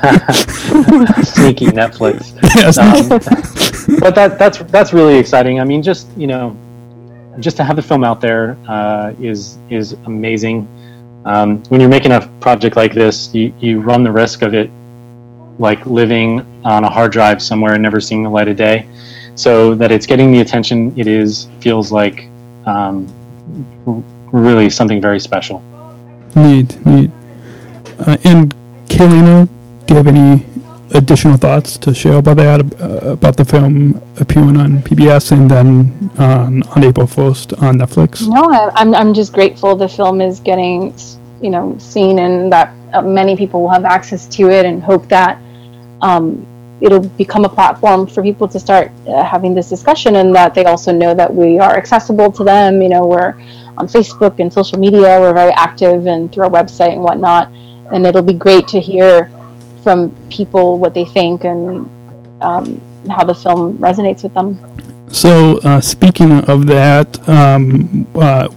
sneaky Netflix. Yes. Um, but that that's that's really exciting. I mean, just you know, just to have the film out there uh, is is amazing. Um, when you're making a project like this, you, you run the risk of it like living on a hard drive somewhere and never seeing the light of day. So that it's getting the attention it is feels like um, really something very special. Neat, neat. Uh, and Kaylina, do you have any additional thoughts to share about that, uh, about the film appearing on P B S and then on, on April first on Netflix? No, I, I'm I'm just grateful the film is getting, you know, seen, and that uh, many people will have access to it, and hope that um, it'll become a platform for people to start uh, having this discussion, and that they also know that we are accessible to them. You know, we're on Facebook and social media, we're very active, and through our website and whatnot, and it'll be great to hear from people what they think and um, how the film resonates with them. So, uh, speaking of that, um, uh,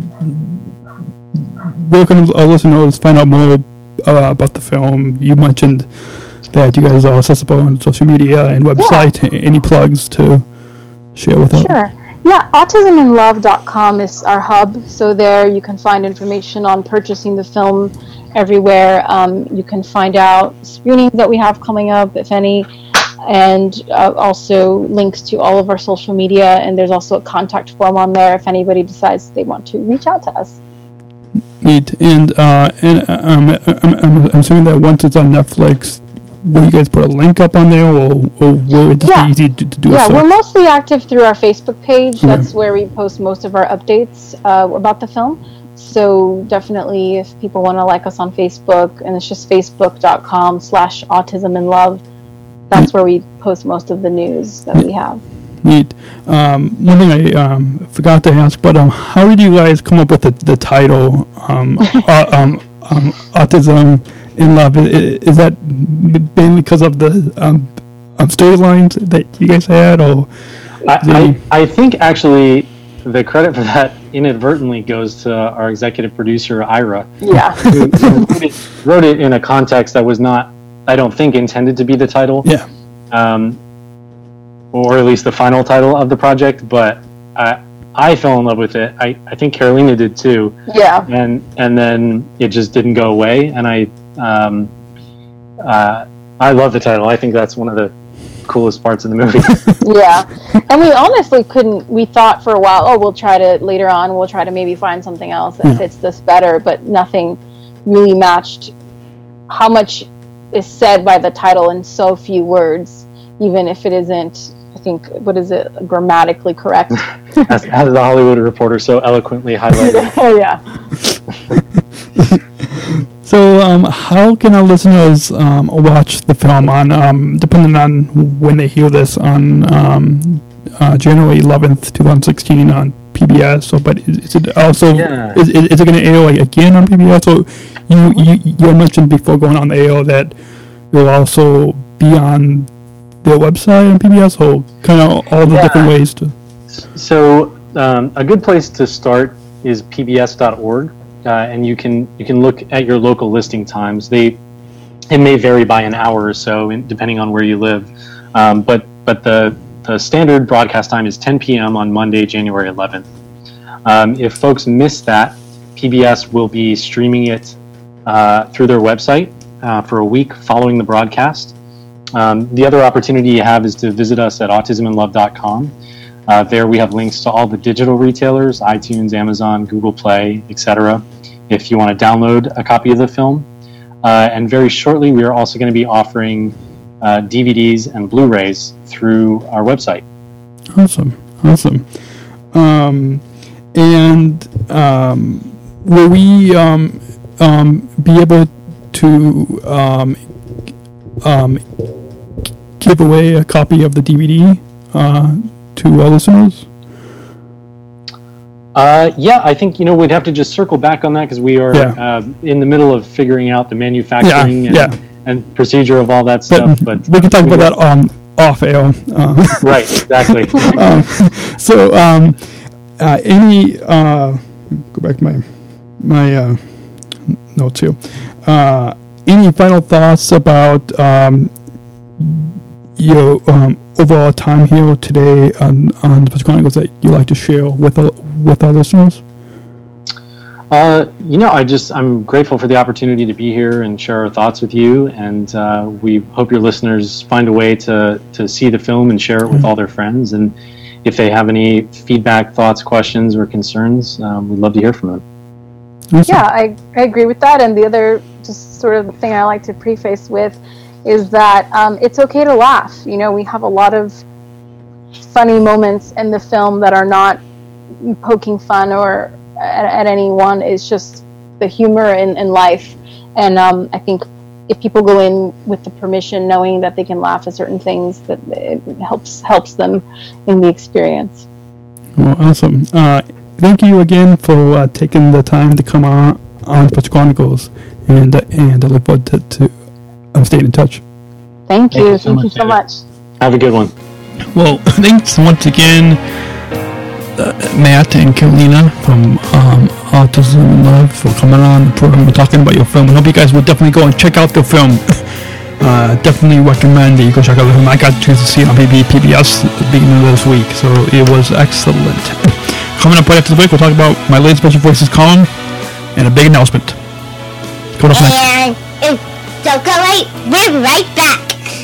where can our listeners find out more uh, about the film? You mentioned that you guys are accessible on social media and website. Yeah. Any plugs to share with us? Sure. Yeah, autism in love dot com is our hub. So there you can find information on purchasing the film everywhere. Um, you can find out screenings that we have coming up, if any, and uh, also links to all of our social media. And there's also a contact form on there if anybody decides they want to reach out to us. Neat. And uh, and um, I'm, I'm, I'm assuming that once it's on Netflix, will you guys put a link up on there, or, or will it just yeah. be easy to, to do? Yeah, a we're mostly active through our Facebook page. Okay. That's where we post most of our updates uh, about the film. So definitely, if people want to like us on Facebook, and it's just facebook.com slash autism in love, that's where we post most of the news that we have. Neat. Um, one thing I um, forgot to ask, but um, how did you guys come up with the, the title um, uh, um, um, Autism in Love? Is, is that mainly because of the um, um, storylines that you guys had, or? I, I, I think actually the credit for that inadvertently goes to our executive producer, Ira. Yeah. who, who wrote, it, wrote it in a context that was not, I don't think, intended to be the title. Yeah. Um, or at least the final title of the project, but I, I fell in love with it. I, I think Carolina did too. Yeah. And and then it just didn't go away. And I um, uh, I love the title. I think that's one of the coolest parts of the movie. Yeah. And we honestly couldn't, we thought for a while, oh, we'll try to, later on, we'll try to maybe find something else that yeah. fits this better, but nothing really matched how much is said by the title in so few words, even if it isn't, I think, what is it, grammatically correct? as, as the Hollywood Reporter so eloquently highlighted. Oh, yeah. So, um, how can our listeners um, watch the film on, um, depending on when they hear this, on um, uh, January eleventh, twenty sixteen on P B S? So, but is, is it also Yeah. is, is it going to air like again on P B S? So you you you mentioned before going on the air that you'll also be on their website on P B S, so kind of all the Yeah. different ways to. So um, a good place to start is P B S dot org, uh, and you can you can look at your local listing times. They it may vary by an hour or so, in, depending on where you live. Um, but but the the standard broadcast time is ten p.m. on Monday, January eleventh. Um, if folks miss that, P B S will be streaming it uh, through their website uh, for a week following the broadcast. Um, the other opportunity you have is to visit us at autism and love dot com. Uh, there we have links to all the digital retailers, iTunes, Amazon, Google Play, et cetera, if you want to download a copy of the film. Uh, and very shortly, we are also going to be offering uh, D V Ds and Blu-rays through our website. Awesome, awesome. Um, and um, will we um, um, be able to um, um, give away a copy of the D V D uh, to our listeners? Uh, yeah, I think, you know, we'd have to just circle back on that because we are Yeah. uh, in the middle of figuring out the manufacturing Yeah, and, yeah. and procedure of all that But, stuff. But we can talk about that um, off air. Uh, Right, exactly. um, so, um, uh, any uh, go back to my my uh, notes here. Uh, any final thoughts about um, your um, overall time here today on on the Special Chronicles that you like to share with our, with our listeners? Uh, you know, I just I'm grateful for the opportunity to be here and share our thoughts with you, and uh, we hope your listeners find a way to to see the film and share it with all their friends. And if they have any feedback, thoughts, questions, or concerns, um, we'd love to hear from them. Yeah, I, I agree with that. And the other just sort of thing I like to preface with is that um, it's okay to laugh. You know, we have a lot of funny moments in the film that are not poking fun or at, at anyone. It's just the humor in, in life. And um, I think if people go in with the permission, knowing that they can laugh at certain things, that it helps helps them in the experience. Well, awesome. Uh, thank you again for uh, taking the time to come on on Special Chronicles, and uh, and I look forward to, to um, staying in touch. Thank you. you so Thank much, you so David. much. Have a good one. Well, thanks once again, uh, Matt and Carolina from um, Autism and Love for coming on the program and talking about your film. I hope you guys will definitely go and check out the film. Uh, definitely recommend that you go check out the film. I got a chance to see it on P B S at the beginning of this week, so it was excellent. Coming up right after the break, we'll talk about my latest Special Voices column and a big announcement. Coming up next. And it's so great. We're right back.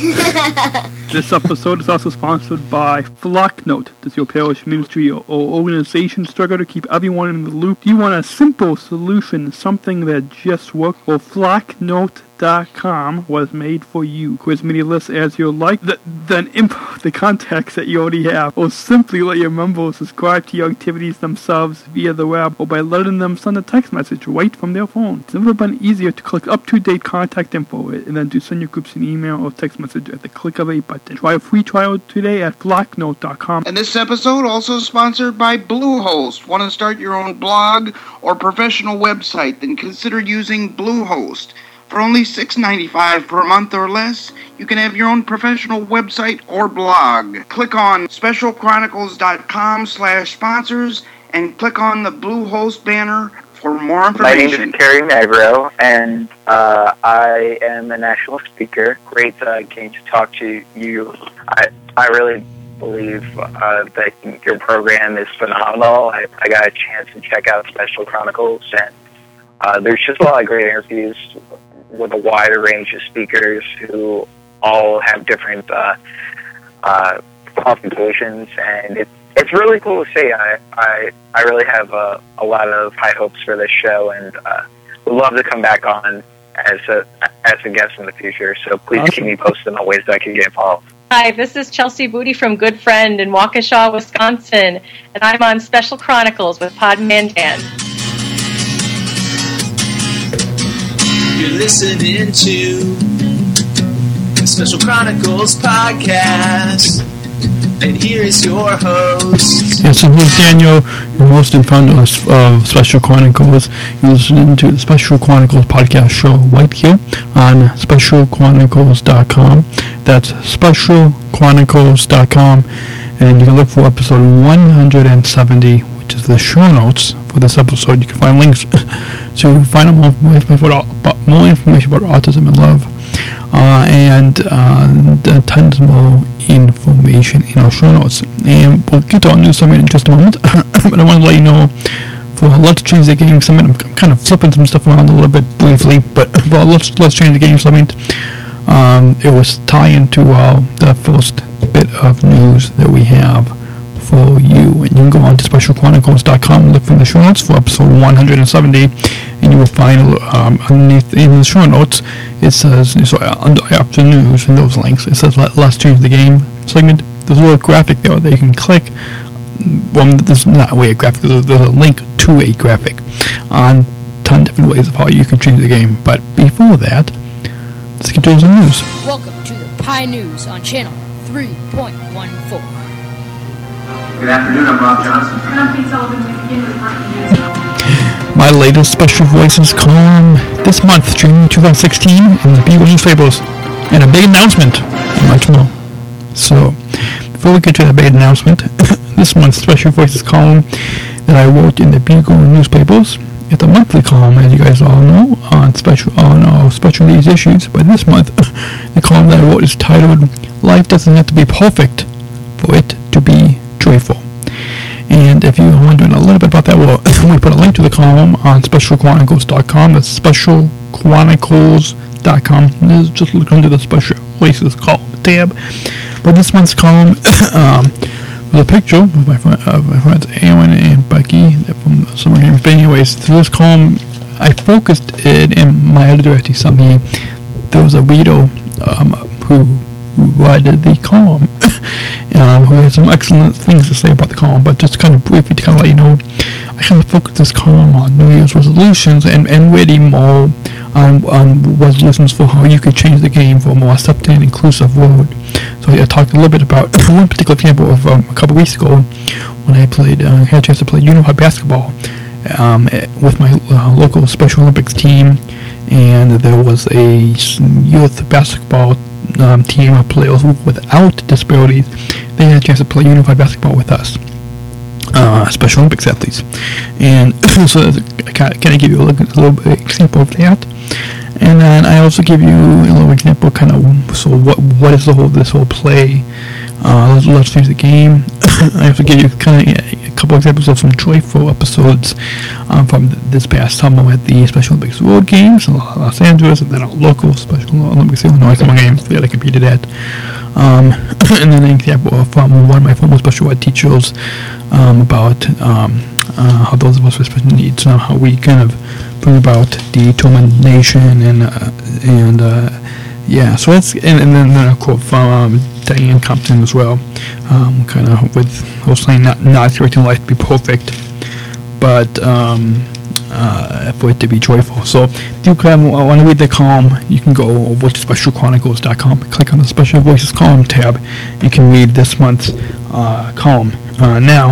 This episode is also sponsored by Flocknote. Does your parish ministry or organization struggle to keep everyone in the loop? Do you want a simple solution, something that just works? Well, Flocknote dot com was made for you. Quiz many lists as you like, th- then import the contacts that you already have, or simply let your members subscribe to your activities themselves via the web, or by letting them send a text message right from their phone. It's never been easier to click up-to-date contact info and then to send your groups an email or text message at the click of a button. Try a free trial today at Flocknote dot com. And this episode also sponsored by Bluehost. Want to start your own blog or professional website? Then consider using Bluehost. For only six dollars and ninety-five cents per month or less, you can have your own professional website or blog. Click on special chronicles dot com slash sponsors and click on the Bluehost banner for more My name information. is Kerry Magro, and uh, I am a national speaker. Great uh, getting to talk to you. I I really believe uh, that your program is phenomenal. I, I got a chance to check out Special Chronicles, and uh, there's just a lot of great interviews with a wider range of speakers who all have different uh, uh, qualifications, and it's it's really cool to see. I I, I really have uh, a lot of high hopes for this show, and uh, would love to come back on as a as a guest in the future. So please Awesome. keep me posted on ways that I can get involved. Hi, this is Chelsea Booty from Good Friend in Waukesha, Wisconsin, and I'm on Special Chronicles with Podman Dan. You're listening to the Special Chronicles podcast. And here is your host. Yes, and here's Daniel, your host and founder of uh, Special Chronicles. You're listening to the Special Chronicles podcast show right here on special chronicles dot com. That's special chronicles dot com. And you can look for episode one hundred seventy, which is the show notes for this episode. You can find links to find out more information about, more information about autism and love. Uh, and uh, tons more information in our show notes. And we'll get to our news summit in just a moment. But I want to let you know, for Let's Change the Game Summit, I'm kind of flipping some stuff around a little bit briefly, but for Let's, Let's Change the Game Summit, um, it was tie into uh, the first bit of news that we have for you. And you can go on to special chronicles dot com and look for the show notes for episode one hundred seventy, and you will find um, underneath in the show notes it says, so under after news and those links, it says Let, Let's Change the Game segment. There's a little graphic there that you can click. Well, there's not a way a graphic, there's a, there's a link to a graphic on ton of different ways of how you can change the game. But before that, let's get to some news. Welcome to the Pie News on channel three point one four. Good afternoon, I'm Rob Johnson. I'm Pete Sullivan. We begin with breaking news. My latest Special Voices column this month, June twenty sixteen, in the Beagle newspapers, and a big announcement, and much more. So, before we get to the big announcement, this month's Special Voices column that I wrote in the Beagle newspapers, it's a monthly column, as you guys all know, on special on our special needs issues. But this month, the column that I wrote is titled "Life Doesn't Have to Be Perfect for It to Be Joyful." And if you're wondering a little bit about that, well, we put a link to the column on special chronicles dot com. That's special chronicles dot com. Just look under the Special Voices column tab. But this month's column um, was a picture of my, friend, uh, my friends Aaron and Becky from Summer Games. But anyways, through this column, I focused it, and my editor actually sent me, there was a reader um, who read the column, um, who had some excellent things to say about the column. But just kind of briefly to kind of let you know, I kind of focused this column on New Year's resolutions and, and really more on, on resolutions for how you could change the game for a more accepting and inclusive world. So I talked a little bit about one particular example of um, a couple weeks ago when I played, uh, had a chance to play unified basketball um, with my uh, local Special Olympics team, and there was a youth basketball Um, team of players without disabilities. They had a chance to play unified basketball with us, uh, Special Olympics athletes. And so I kind of give you a little, a little bit example of that. And then I also give you a little example, kind of, so what what is the whole this whole play? Uh, let's, let's change the game. I also give you kind of a couple examples of some joyful episodes um, from this past summer at the Special Olympics World Games in Los Angeles, and then our local Special Olympics Illinois Summer Games that I competed at. Um, and then an example of um, one of my former special ed teachers um, about um, uh, how those of us with special needs, uh, how we kind of bring about determination and uh, and uh, yeah, so it's and, and then a quote from um, Diane Compton as well, um, kind of with her saying not not expecting life to be perfect, but um, uh, for it to be joyful. So if you kind of want to read the column, you can go over to special chronicles dot com, click on the Special Voices column tab. You can read this month's uh, column. Uh, now,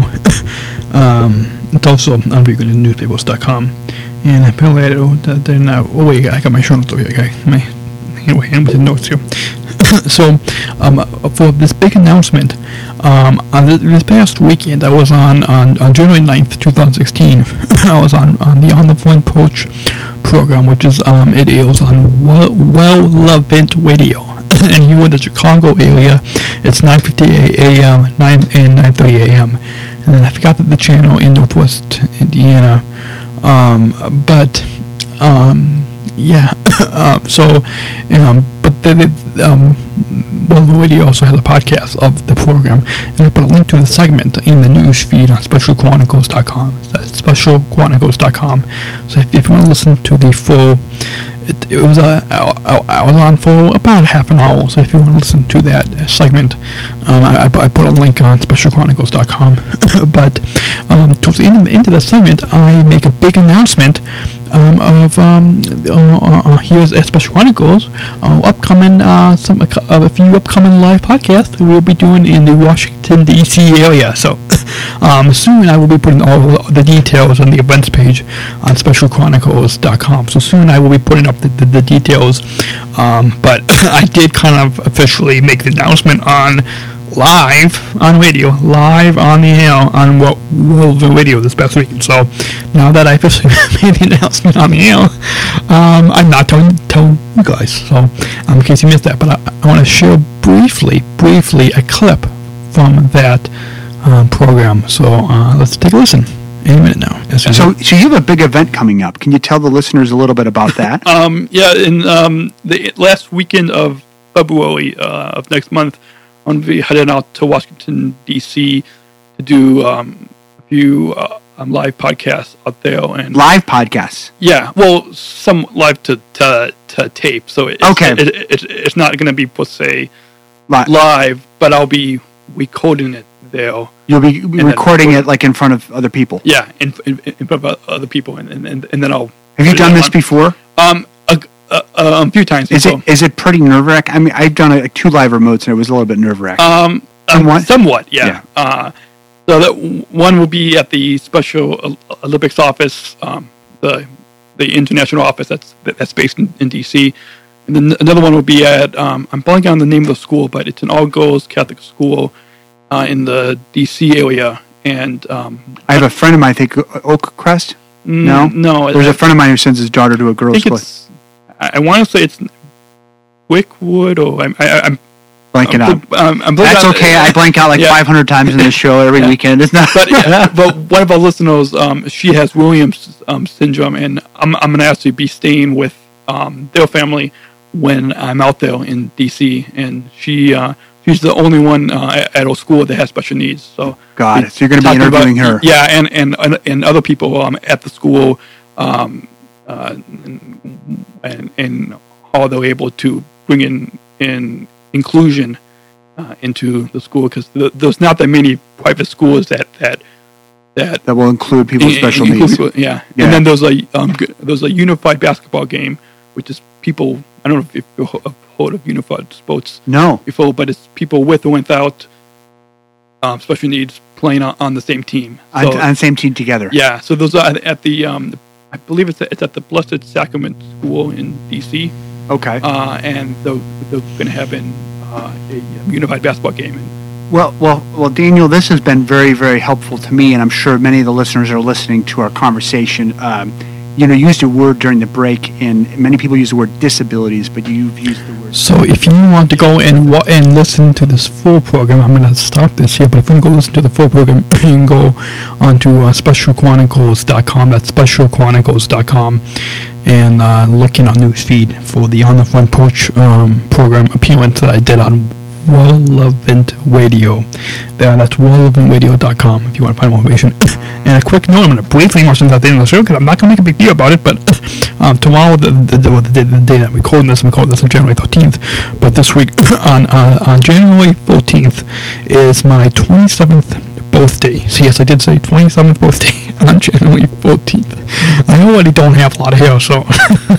um, it's also on beagle newspapers dot com, and apparently I don't, they're not. Oh wait, I got my show notes over here. Okay, my anyway, I'm with the notes here. So, um, for this big announcement, um, on this, this past weekend, I was on, on, on January ninth, twenty sixteen, I was on, on the On the Front Porch program, which is, um, it airs on Well, Relevant Radio. And here in the Chicago area, it's nine fifty a.m., nine and nine thirty a.m. And then I forgot that the channel in Northwest Indiana, um, but, um, yeah, uh, so, um, but then it, um, well, the radio also has a podcast of the program, and I put a link to the segment in the news feed on special chronicles dot com. That's special chronicles dot com. So if, if you want to listen to the full, it, it was a, I, I was on for about half an hour, so if you want to listen to that segment, um, I, I put a link on special chronicles dot com. But um, towards the end of, into the segment, I make a big announcement um, of um, uh, uh, here's at Special Chronicles, uh, upcoming uh, some uh, a few upcoming live podcasts we'll be doing in the Washington D C area. So um, soon I will be putting all the details on the events page on special chronicles dot com. So soon I will be putting up the, the, the details. Um, but I did kind of officially make the announcement on live on radio, live on the air on World Radio this past weekend. So now that I officially made the announcement on the air, um, I'm not telling, telling you guys. So um, in case you missed that, but I, I want to share briefly, briefly a clip from that um, program. So uh, let's take a listen. Any minute now. Yes, so, so you have a big event coming up. Can you tell the listeners a little bit about that? um, yeah, in um, the last weekend of February uh, of next month, I'm going to be heading out to Washington, D C to do um, a few uh, um, live podcasts out there. And live podcasts? Yeah, well, some live to to, to tape. So it's, okay. it, it, it, it's not going to be, per se, live. live, but I'll be recording it there. You'll be recording it like in front of other people? Yeah, in, in, in front of other people, and, and, and then I'll... Have you done this on. before? Um. Uh, uh, a few times. Is it is it pretty nerve wracking? I mean, I've done a, two live remotes and it was a little bit nerve wracking. Um, somewhat, somewhat, yeah. yeah. Uh, so that w- one will be at the Special Olympics office, um, the the international office that's that's based in, in D C, and then another one will be at um, I'm blanking on the name of the school, but it's an all girls Catholic school uh, in the D C area. And um, I have a friend of mine. I think Oakcrest. No, no. There's a friend of mine who sends his daughter to a girls' school. I want to say it's Wickwood, or I'm, I, I'm blanking I'm, out. I'm, I'm That's out. okay. I blank out like yeah. five hundred times in this show every yeah. weekend. It's not. But, yeah, but one of our listeners, um, she has Williams um, syndrome, and I'm I'm going to actually be staying with um, their family when I'm out there in D C, and she uh, she's the only one uh, at our school that has special needs. So got it. So you're going to be interviewing about, her. Yeah, and and and other people um, at the school. Um, Uh, and, and how they're able to bring in, in inclusion uh, into the school, because the, there's not that many private schools that that that, that will include people with special needs. People, yeah. yeah, and then there's a um, there's a unified basketball game, which is people. I don't know if you've heard of unified sports. No, before, but it's people with or without um, special needs playing on, on the same team. So, on, on the same team together. Yeah. So those are at the um, I believe it's, it's at the Blessed Sacrament School in D C. Okay. Uh, and they're, they're going to have an, uh, a unified basketball game. Well, well, well, Daniel, this has been very, very helpful to me, and I'm sure many of the listeners are listening to our conversation. Um, you know, you used a word during the break, and many people use the word disabilities, but you've used the word. So if you want to go and wa- and listen to this full program, I'm going to stop this here, but if you want to go listen to the full program, you can go onto uh, special chronicles dot com. That's special chronicles dot com, and uh, look in our news feed for the On the Front Porch um, program appearance that I did on Relevant Radio. There, that's relevant radio dot com if you want to find more information. And a quick note, I'm going to briefly mention at the end of the show, because I'm not going to make a big deal about it, but um, tomorrow, the, the, the, the, the day that I'm recording this, I'm recording this on January thirteenth, but this week, on, uh, on January fourteenth, is my twenty-seventh birthday. So yes, I did say twenty-seventh birthday on January fourteenth. I already don't have a lot of hair, so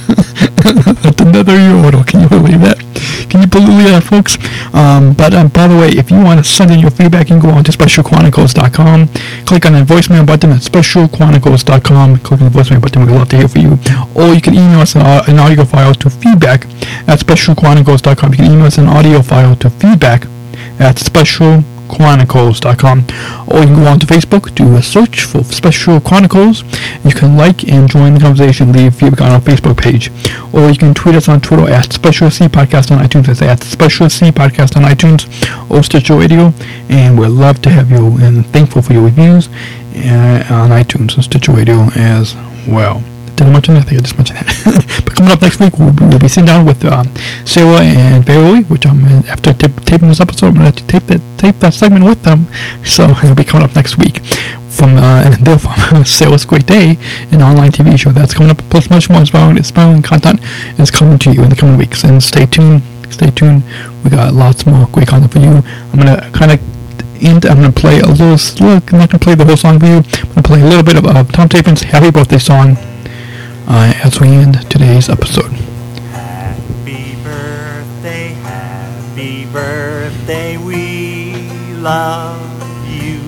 that's another year older. Can you believe that? Can you believe that, folks? Um, but um, by the way, if you want to send in your feedback, you can go on to special chronicles dot com. Click on the voicemail button at special chronicles dot com. Click on the voicemail button. We'd love to hear from you. Or you can email us an, uh, an audio file to feedback at special chronicles dot com. You can email us an audio file to feedback at special chronicles dot com, or you can go on to Facebook, do a search for Special Chronicles. You can like and join the conversation, leave feedback on our Facebook page, or you can tweet us on Twitter at Special C Podcast on iTunes. That's at Special C Podcast on iTunes or Stitcher Radio, and we'd love to have you and thankful for your reviews uh, on iTunes and Stitcher Radio as well. Didn't mention that. I think I just mentioned that. But coming up next week, we'll, we'll be sitting down with um, Sarah and Barry, which I'm uh, after t- taping this episode, I'm going to tape that tape that segment with them. So it'll be coming up next week from uh, and they're from Sarah's Great Day, an online T V show that's coming up. Plus, much more inspiring, inspiring content is coming to you in the coming weeks. And stay tuned. Stay tuned. We got lots more great content for you. I'm going to kind of. And I'm going to play a little, little, I'm not going to play the whole song for you. I'm going to play a little bit of uh, Tom Chapin's Happy Birthday song. uh, as we end today's episode. Happy birthday, happy birthday, we love you.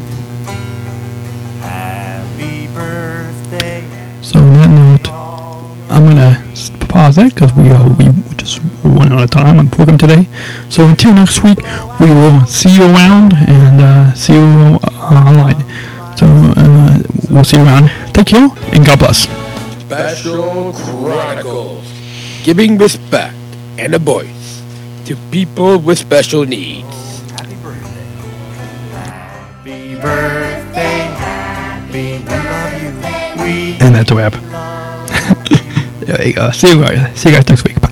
Happy birthday. So on that note, I'm gonna pause that because we uh, we just went out of time on the program today. So until next week, we will see you around and uh, see you uh, online. So uh, we'll see you around. Thank you and God bless. Special Chronicles, giving respect and a voice to people with special needs. Happy birthday. Happy birthday. Happy, we love you. We And that's a wrap. There you go. See you guys. See you guys next week.